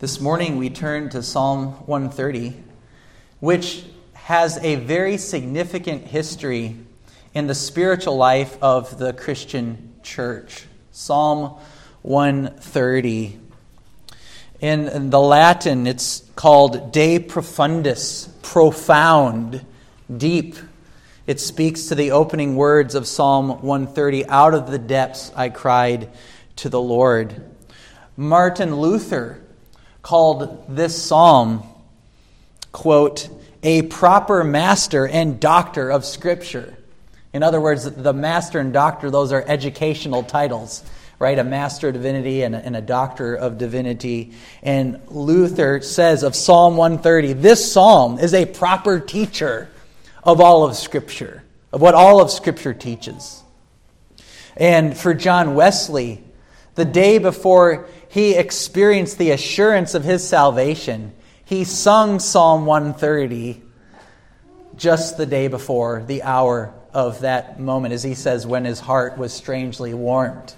This morning we turn to Psalm 130, which has a very significant history in the spiritual life of the Christian church. Psalm 130. In the Latin, it's called De Profundis, profound, deep. It speaks to the opening words of Psalm 130, "Out of the depths I cried to the Lord." Martin Luther called this psalm, quote, "a proper master and doctor of Scripture." In other words, the master and doctor, those are educational titles, right? A master of divinity and a doctor of divinity. And Luther says of Psalm 130, this psalm is a proper teacher of all of Scripture, of what all of Scripture teaches. And for John Wesley, the day before he experienced the assurance of his salvation, he sung Psalm 130 just the day before, the hour of that moment, as he says, when his heart was strangely warmed.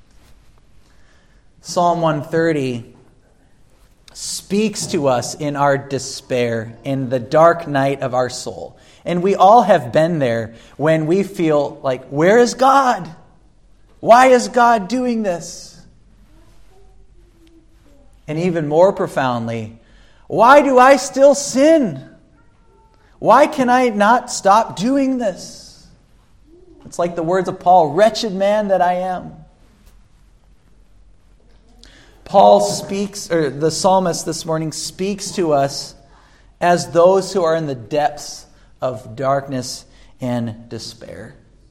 Psalm 130 speaks to us in our despair, in the dark night of our soul. And we all have been there when we feel like, where is God? Why is God doing this? And even more profoundly, why do I still sin? Why can I not stop doing this? It's like the words of Paul, "Wretched man that I am." Paul speaks, or the psalmist this morning speaks to us as those who are in the depths of darkness and despair.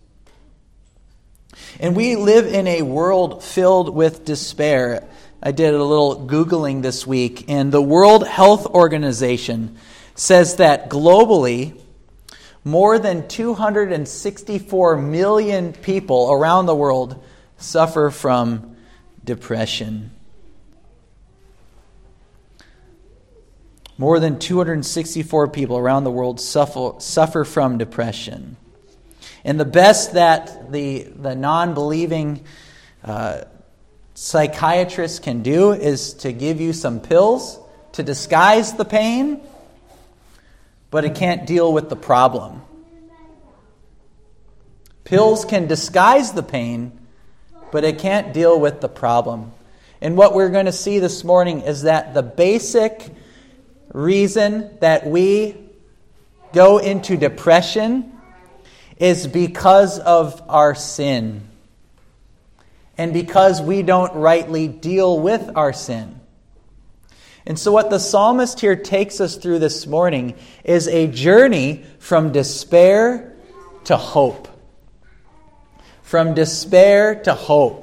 And we live in a world filled with despair. I did a little Googling this week, and the World Health Organization says that globally, more than 264 million people around the world suffer from depression. More than 264 people around the world suffer from depression. And the best that the non-believing psychiatrist can do is to give you some pills to disguise the pain, but it can't deal with the problem. Pills can disguise the pain, but it can't deal with the problem. And what we're going to see this morning is that the basic reason that we go into depression is because of our sin. And because we don't rightly deal with our sin. And so what the psalmist here takes us through this morning is a journey from despair to hope. From despair to hope.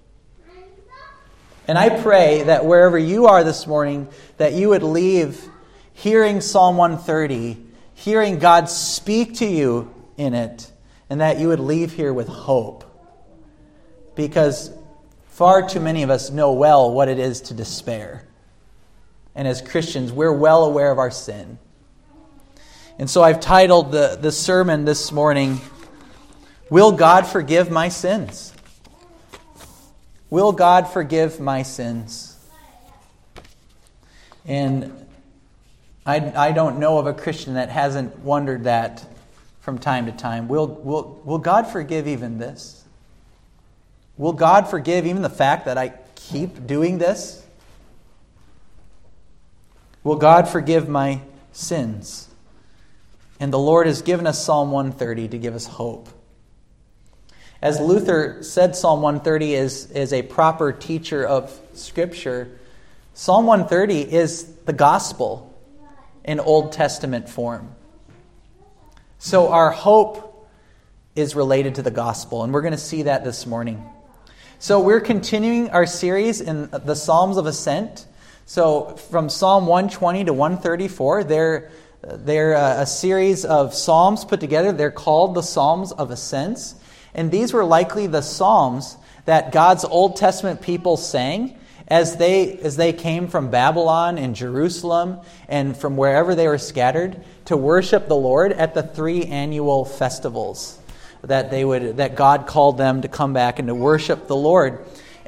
And I pray that wherever you are this morning, that you would leave hearing Psalm 130, hearing God speak to you in it, and that you would leave here with hope. Because far too many of us know well what it is to despair. And as Christians, we're well aware of our sin. And so I've titled the sermon this morning, "Will God Forgive My Sins?" Will God forgive my sins? And I don't know of a Christian that hasn't wondered that from time to time. Will God forgive even this? Will God forgive even the fact that I keep doing this? Will God forgive my sins? And the Lord has given us Psalm 130 to give us hope. As Luther said, Psalm 130 is a proper teacher of Scripture. Psalm 130 is the gospel in Old Testament form. So our hope is related to the gospel, and we're going to see that this morning. So we're continuing our series in the Psalms of Ascent. So from Psalm 120 to 134, they're a series of psalms put together. They're called the Psalms of Ascents. And these were likely the psalms that God's Old Testament people sang as they came from Babylon and Jerusalem and from wherever they were scattered to worship the Lord at the 3 annual festivals that God called them to come back and to worship the Lord.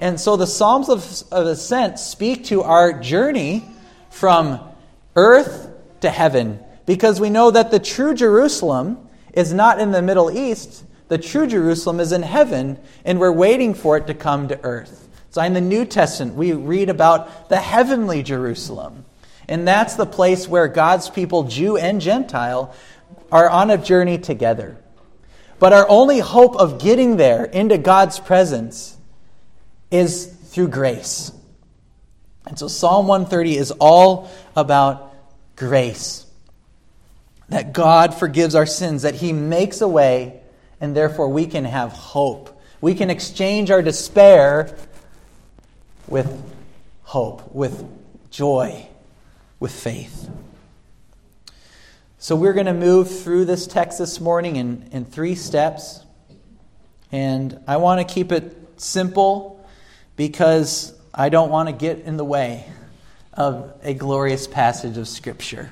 And so the Psalms of Ascent speak to our journey from earth to heaven, because we know that the true Jerusalem is not in the Middle East. The true Jerusalem is in heaven, and we're waiting for it to come to earth. So in the New Testament, we read about the heavenly Jerusalem. And that's the place where God's people, Jew and Gentile, are on a journey together. But our only hope of getting there into God's presence is through grace. And so Psalm 130 is all about grace. That God forgives our sins, that He makes a way, and therefore we can have hope. We can exchange our despair with hope, with joy, with faith. So we're going to move through this text this morning in 3 steps. And I want to keep it simple because I don't want to get in the way of a glorious passage of Scripture.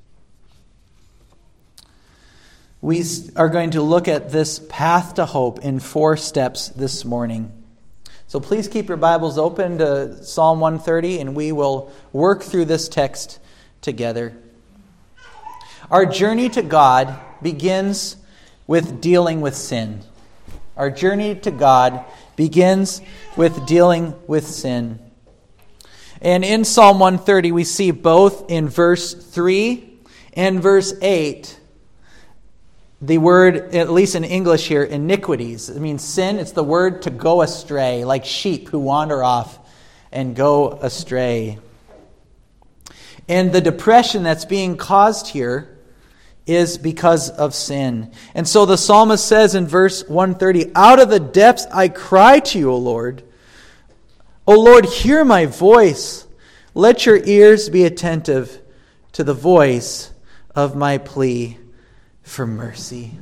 We are going to look at this path to hope in 4 steps this morning. So please keep your Bibles open to Psalm 130, and we will work through this text together. Our journey to God begins with dealing with sin. Our journey to God begins with dealing with sin. And in Psalm 130, we see both in verse 3 and verse 8, the word, at least in English here, iniquities. It means sin. It's the word to go astray, like sheep who wander off and go astray. And the depression that's being caused here is because of sin. And so the psalmist says in verse 130, "Out of the depths I cry to you, O Lord. O Lord, hear my voice. Let your ears be attentive to the voice of my plea for mercy."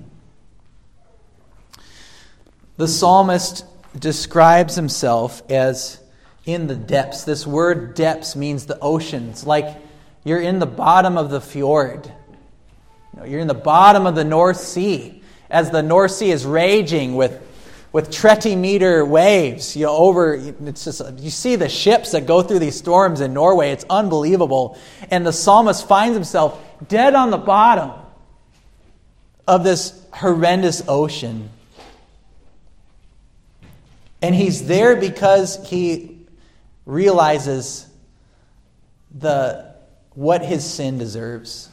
The psalmist describes himself as in the depths. This word depths means the oceans, like you're in the bottom of the fjord. You're in the bottom of the North Sea, as the North Sea is raging with 30-meter waves. It's just, you see the ships that go through these storms in Norway. It's unbelievable. And the psalmist finds himself dead on the bottom of this horrendous ocean. And he's there because he realizes what his sin deserves.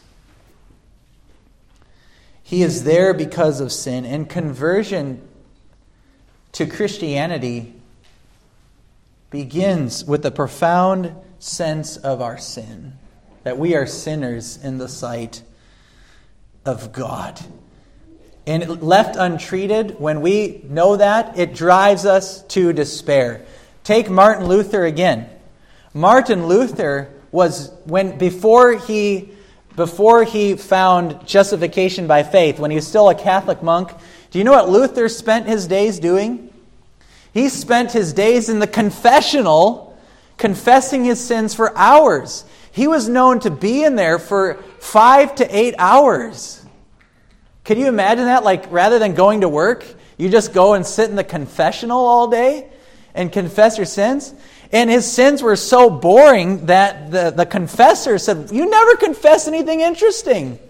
He is there because of sin. And conversion to Christianity begins with a profound sense of our sin, that we are sinners in the sight of God. And left untreated, when we know that, it drives us to despair. Take Martin Luther again. Martin Luther was, before he found justification by faith, when he was still a Catholic monk, do you know what Luther spent his days doing? He spent his days in the confessional, confessing his sins for hours. He was known to be in there for 5 to 8 hours. Could you imagine that? Like, rather than going to work, you just go and sit in the confessional all day and confess your sins? And his sins were so boring that the confessor said, "You never confess anything interesting."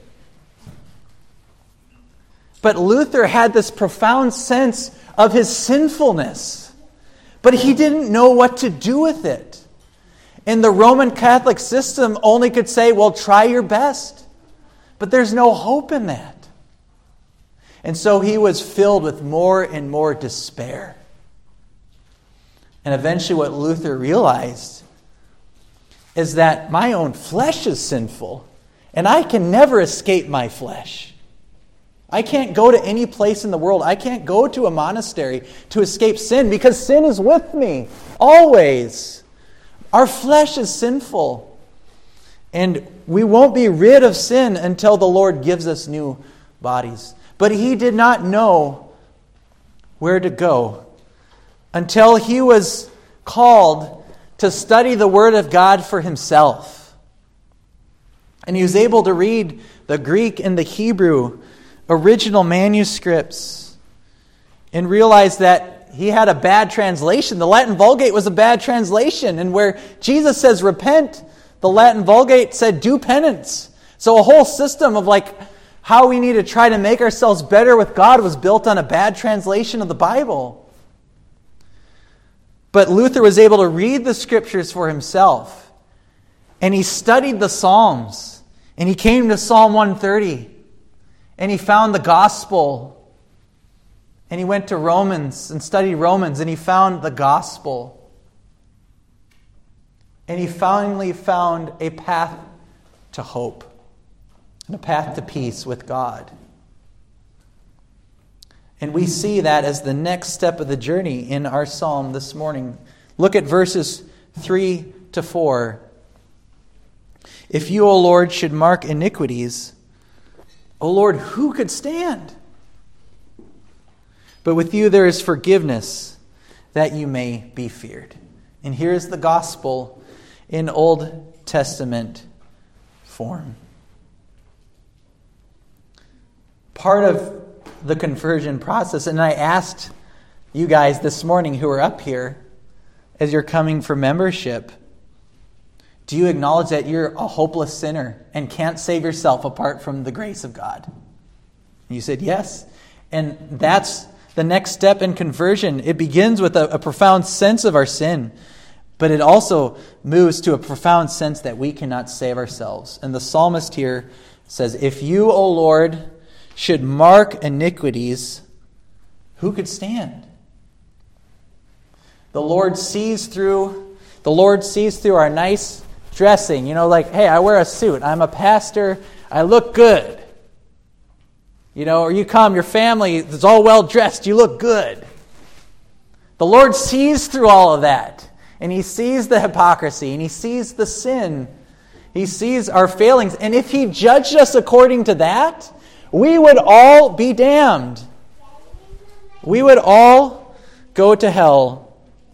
But Luther had this profound sense of his sinfulness, but he didn't know what to do with it. And the Roman Catholic system only could say, well, try your best. But there's no hope in that. And so he was filled with more and more despair. And eventually what Luther realized is that my own flesh is sinful, and I can never escape my flesh. I can't go to any place in the world. I can't go to a monastery to escape sin, because sin is with me always. Our flesh is sinful. And we won't be rid of sin until the Lord gives us new bodies. But he did not know where to go until he was called to study the Word of God for himself. And he was able to read the Greek and the Hebrew original manuscripts and realize that he had a bad translation. The Latin Vulgate was a bad translation. And where Jesus says repent, the Latin Vulgate said do penance. So a whole system of how we need to try to make ourselves better with God was built on a bad translation of the Bible. But Luther was able to read the Scriptures for himself. And he studied the Psalms. And he came to Psalm 130. And he found the Gospel. And he went to Romans and studied Romans, and he found the gospel. And he finally found a path to hope and a path to peace with God. And we see that as the next step of the journey in our psalm this morning. Look at verses 3 to 4. If you, O Lord, should mark iniquities, O Lord, who could stand? But with you there is forgiveness, that you may be feared. And here's the gospel in Old Testament form. Part of the conversion process, and I asked you guys this morning who are up here, as you're coming for membership, do you acknowledge that you're a hopeless sinner and can't save yourself apart from the grace of God? And you said yes. And that's the next step in conversion. It begins with a profound sense of our sin, but it also moves to a profound sense that we cannot save ourselves. And the psalmist here says, if you, O Lord, should mark iniquities, who could stand? The Lord sees through our nice dressing. Hey, I wear a suit. I'm a pastor. I look good. Or you come, your family is all well dressed. You look good. The Lord sees through all of that. And He sees the hypocrisy. And He sees the sin. He sees our failings. And if He judged us according to that, we would all be damned. We would all go to hell.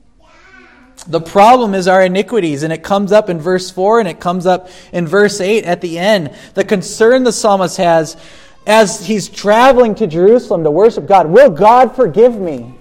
The problem is our iniquities, and it comes up in verse 4 and it comes up in verse 8 at the end. The concern the psalmist has as he's traveling to Jerusalem to worship God, will God forgive me?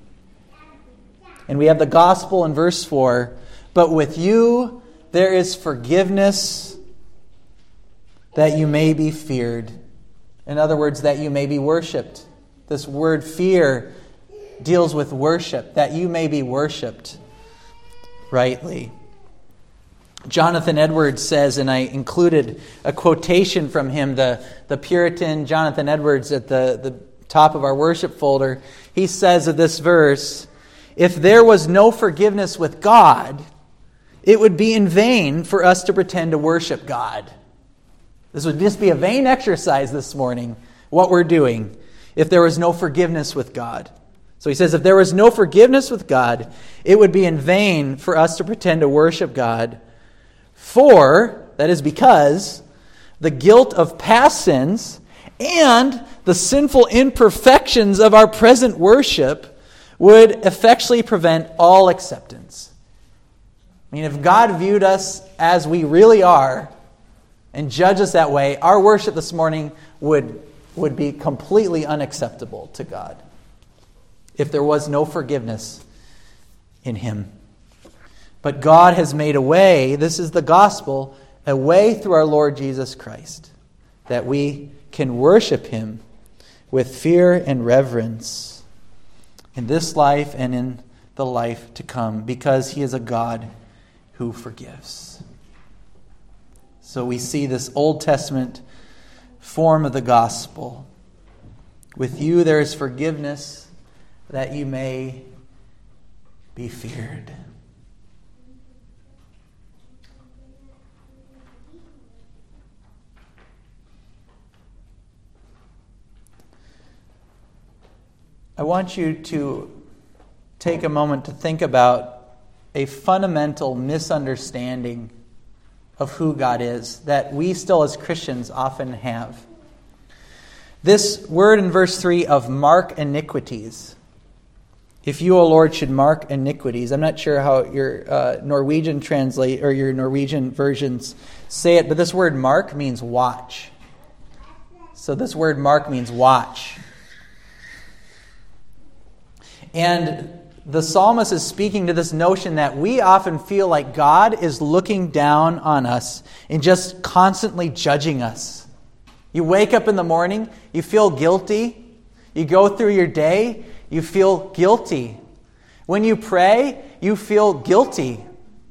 And we have the gospel in verse 4. But with you there is forgiveness, that you may be feared. In other words, that you may be worshipped. This word fear deals with worship, that you may be worshipped rightly. Jonathan Edwards says, and I included a quotation from him, the Puritan Jonathan Edwards at the top of our worship folder. He says of this verse, if there was no forgiveness with God, it would be in vain for us to pretend to worship God. This would just be a vain exercise this morning, what we're doing, if there was no forgiveness with God. So he says, if there was no forgiveness with God, it would be in vain for us to pretend to worship God. For, that is because, the guilt of past sins and the sinful imperfections of our present worship would effectually prevent all acceptance. If God viewed us as we really are and judged us that way, our worship this morning would be completely unacceptable to God if there was no forgiveness in Him. But God has made a way, this is the gospel, a way through our Lord Jesus Christ, that we can worship Him with fear and reverence in this life and in the life to come, because He is a God who forgives. So we see this Old Testament form of the gospel. With you there is forgiveness, that you may be feared. I want you to take a moment to think about a fundamental misunderstanding of who God is that we still as Christians often have. This word in verse 3 of mark iniquities. If you, O Lord, should mark iniquities. I'm not sure how your Norwegian translate or your Norwegian versions say it, but this word mark means watch. So this word mark means watch. And the psalmist is speaking to this notion that we often feel like God is looking down on us and just constantly judging us. You wake up in the morning, you feel guilty. You go through your day, you feel guilty. When you pray, you feel guilty.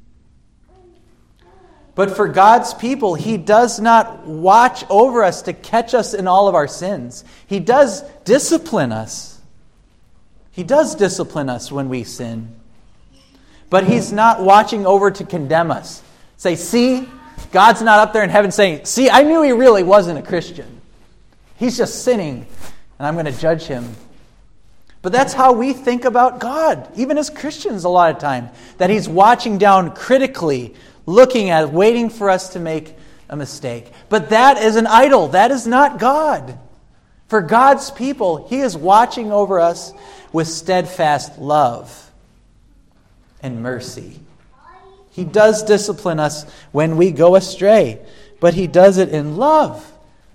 But for God's people, He does not watch over us to catch us in all of our sins. He does discipline us. He does discipline us when we sin. But He's not watching over to condemn us. Say, see, God's not up there in heaven saying, see, I knew he really wasn't a Christian. He's just sinning, and I'm going to judge him. But that's how we think about God, even as Christians a lot of time, that He's watching down critically, looking at, waiting for us to make a mistake. But that is an idol. That is not God. For God's people, He is watching over us with steadfast love and mercy. He does discipline us when we go astray, but He does it in love.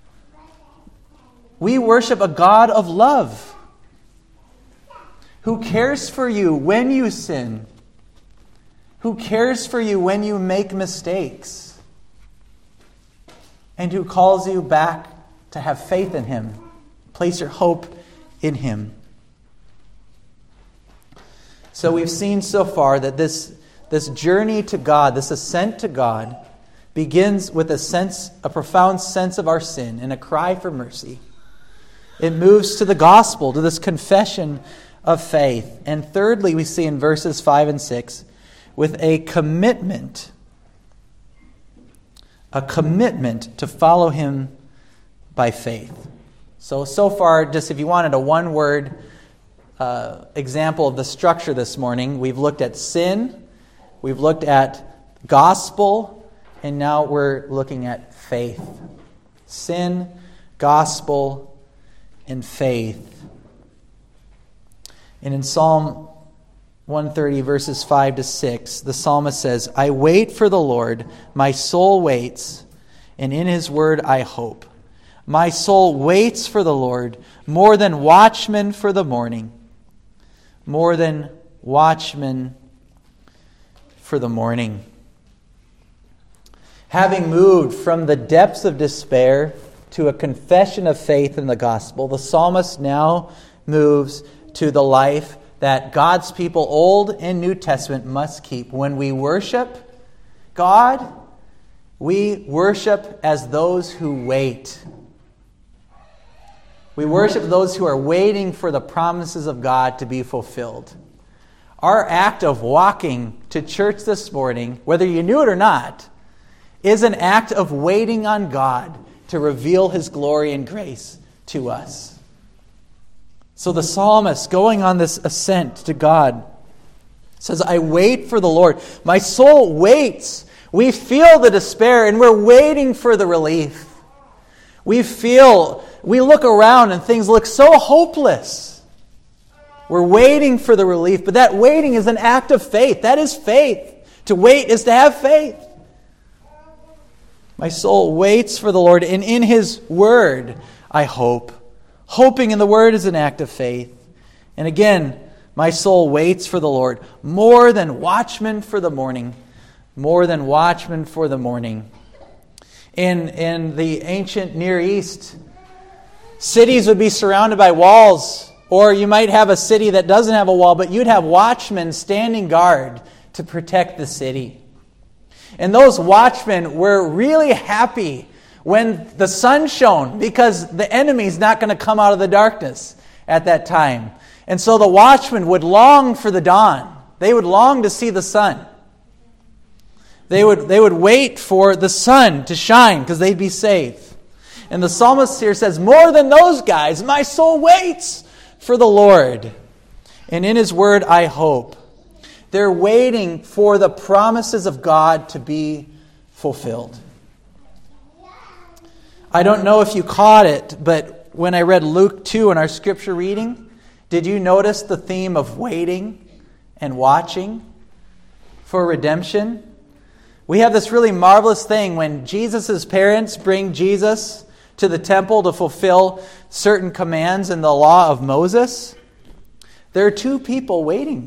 We worship a God of love who cares for you when you sin, who cares for you when you make mistakes, and who calls you back to have faith in Him. Place your hope in Him. So we've seen so far that this journey to God, this ascent to God, begins with a profound sense of our sin and a cry for mercy. It moves to the gospel, to this confession of faith. And thirdly, we see in verses 5 and 6, with a commitment to follow Him by faith. So far, just if you wanted a one-word example of the structure this morning, we've looked at sin, we've looked at gospel, and now we're looking at faith. Sin, gospel, and faith. And in Psalm 130, verses 5 to 6, the psalmist says, I wait for the Lord, my soul waits, and in His word I hope. My soul waits for the Lord more than watchmen for the morning. More than watchmen for the morning. Having moved from the depths of despair to a confession of faith in the gospel, the psalmist now moves to the life that God's people, Old and New Testament, must keep. When we worship God, we worship as those who wait. We worship those who are waiting for the promises of God to be fulfilled. Our act of walking to church this morning, whether you knew it or not, is an act of waiting on God to reveal His glory and grace to us. So the psalmist, going on this ascent to God, says, I wait for the Lord. My soul waits. We feel the despair and we're waiting for the relief. We look around and things look so hopeless. We're waiting for the relief, but that waiting is an act of faith. That is faith. To wait is to have faith. My soul waits for the Lord, and in His word I hope. Hoping in the word is an act of faith. And again, my soul waits for the Lord more than watchmen for the morning. More than watchmen for the morning. In the ancient Near East, cities would be surrounded by walls, or you might have a city that doesn't have a wall, but you'd have watchmen standing guard to protect the city. And those watchmen were really happy when the sun shone, because the enemy's not going to come out of the darkness at that time. And so the watchmen would long for the dawn. They would long to see the sun. They would wait for the sun to shine because they'd be safe. And the psalmist here says, more than those guys, my soul waits for the Lord. And in His word I hope. They're waiting for the promises of God to be fulfilled. I don't know if you caught it, but when I read Luke 2 in our scripture reading, did you notice the theme of waiting and watching for redemption? We have this really marvelous thing when Jesus' parents bring Jesus to the temple to fulfill certain commands in the law of Moses. There are two people waiting.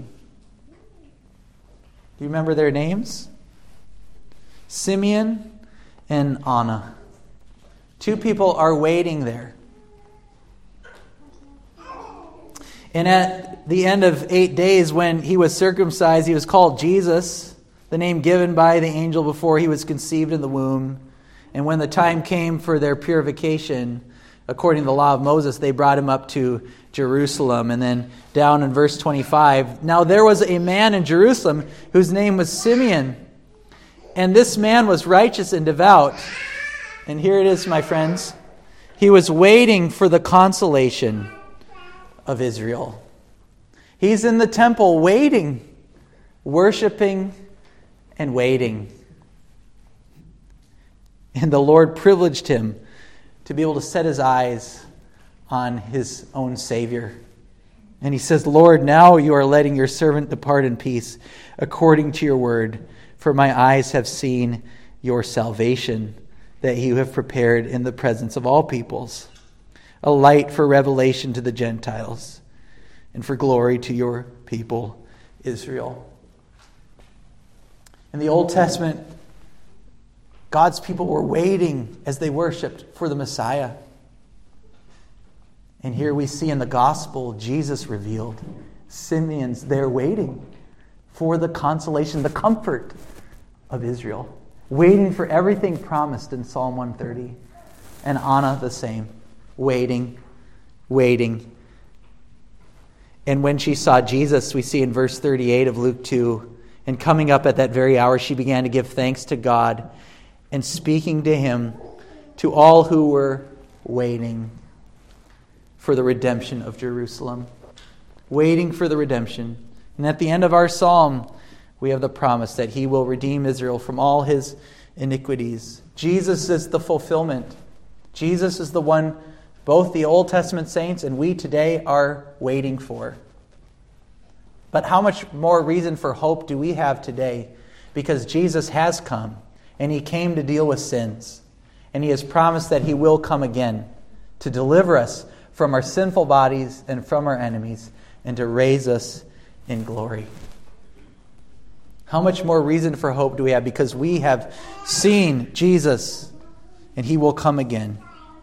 Do you remember their names? Simeon and Anna. Two people are waiting there. And at the end of 8 days, when he was circumcised, he was called Jesus, the name given by the angel before he was conceived in the womb. And when the time came for their purification, according to the law of Moses, they brought him up to Jerusalem. And then down in verse 25, now there was a man in Jerusalem whose name was Simeon. And this man was righteous and devout. And here it is, my friends. He was waiting for the consolation of Israel. He's in the temple waiting, worshiping, and waiting. And the Lord privileged him to be able to set his eyes on his own Savior. And he says, Lord, now you are letting your servant depart in peace according to your word, for my eyes have seen your salvation that you have prepared in the presence of all peoples, a light for revelation to the Gentiles and for glory to your people, Israel. In the Old Testament, God's people were waiting as they worshiped for the Messiah. And here we see in the gospel, Jesus revealed. Simeon's there waiting for the consolation, the comfort of Israel. Waiting for everything promised in Psalm 130. And Anna the same. Waiting. And when she saw Jesus, we see in verse 38 of Luke 2, and coming up at that very hour, she began to give thanks to God and speaking to him to all who were waiting for the redemption of Jerusalem. Waiting for the redemption. And at the end of our psalm, we have the promise that he will redeem Israel from all his iniquities. Jesus is the fulfillment. Jesus is the one both the Old Testament saints and we today are waiting for. But how much more reason for hope do we have today? Because Jesus has come, and he came to deal with sins. And he has promised that he will come again to deliver us from our sinful bodies and from our enemies, and to raise us in glory. How much more reason for hope do we have? Because we have seen Jesus, and he will come again.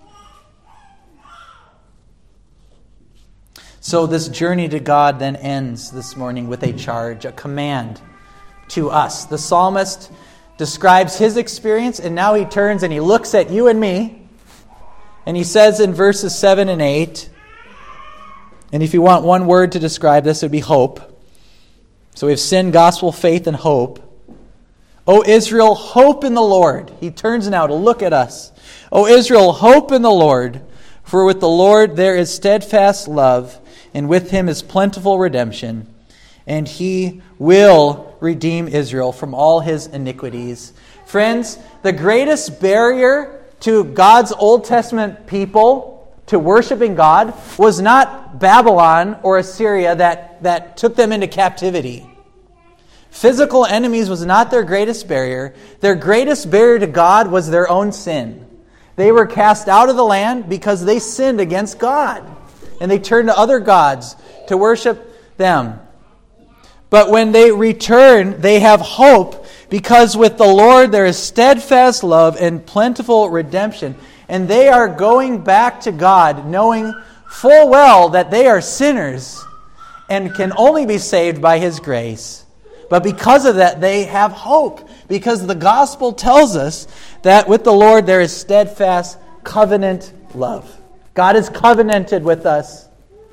So this journey to God then ends this morning with a charge, a command to us. The psalmist describes his experience, and now he turns and he looks at you and me, and he says in verses 7 and 8, and if you want one word to describe this, it would be hope. So we have sin, gospel, faith, and hope. O Israel, hope in the Lord. He turns now to look at us. O Israel, hope in the Lord, for with the Lord there is steadfast love, and with him is plentiful redemption, and he will redeem Israel from all his iniquities. Friends, the greatest barrier to God's Old Testament people to worshiping God was not Babylon or Assyria that took them into captivity. Physical enemies was not their greatest barrier. Their greatest barrier to God was their own sin. They were cast out of the land because they sinned against God. And they turned to other gods to worship them. But when they return, they have hope, because with the Lord there is steadfast love and plentiful redemption. And they are going back to God, knowing full well that they are sinners and can only be saved by his grace. But because of that, they have hope, because the gospel tells us that with the Lord there is steadfast covenant love. God is covenanted with us.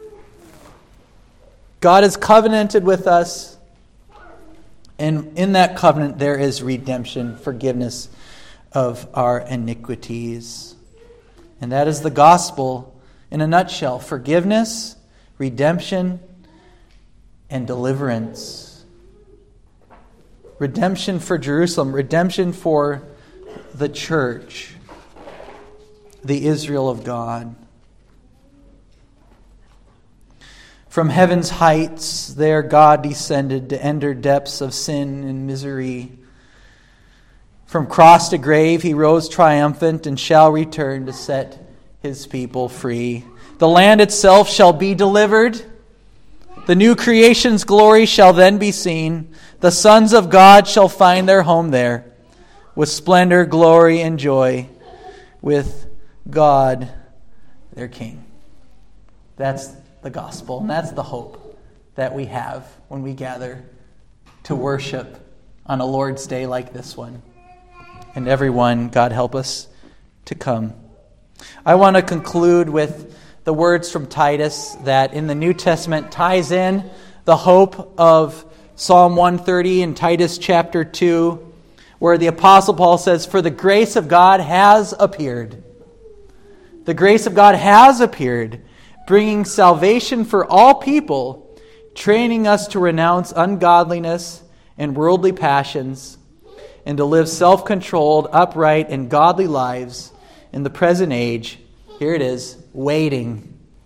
God is covenanted with us. And in that covenant there is redemption, forgiveness of our iniquities. And that is the gospel in a nutshell. Forgiveness, redemption, and deliverance. Redemption for Jerusalem. Redemption for the church. The Israel of God. From heaven's heights, there God descended to enter depths of sin and misery. From cross to grave, he rose triumphant and shall return to set his people free. The land itself shall be delivered. The new creation's glory shall then be seen. The sons of God shall find their home there, with splendor, glory, and joy, with God, their King. That's the gospel, and that's the hope that we have when we gather to worship on a Lord's Day like this one. And everyone, God help us to come. I want to conclude with the words from Titus that in the New Testament ties in the hope of Psalm 130 and Titus chapter 2, where the Apostle Paul says, "For the grace of God has appeared." The grace of God has appeared, bringing salvation for all people, training us to renounce ungodliness and worldly passions, and to live self-controlled, upright, and godly lives in the present age. Here it is, waiting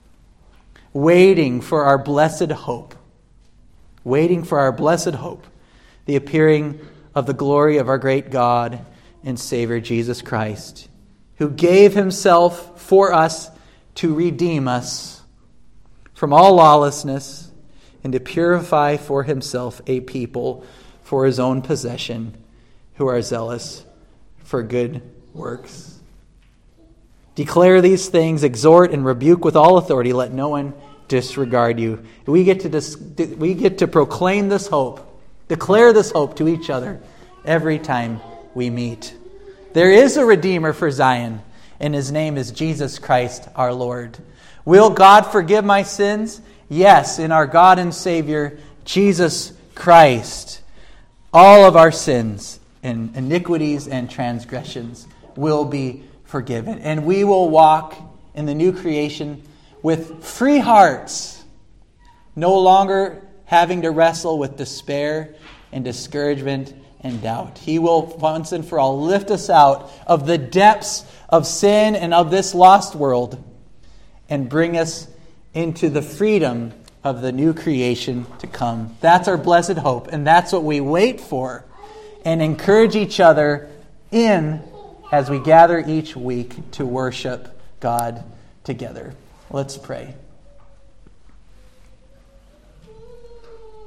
for our blessed hope. Waiting for our blessed hope, the appearing of the glory of our great God and Savior Jesus Christ, who gave himself for us to redeem us from all lawlessness and to purify for himself a people for his own possession who are zealous for good works. Declare these things, exhort and rebuke with all authority. Let no one disregard you. We get to proclaim this hope, declare this hope to each other every time we meet. There is a Redeemer for Zion, and his name is Jesus Christ our Lord. Will God forgive my sins? Yes, in our God and Savior, Jesus Christ. All of our sins and iniquities and transgressions will be forgiven. And we will walk in the new creation with free hearts, no longer having to wrestle with despair and discouragement and doubt. He will once and for all lift us out of the depths of sin and of this lost world and bring us into the freedom of the new creation to come. That's our blessed hope, and that's what we wait for and encourage each other in as we gather each week to worship God together. Let's pray.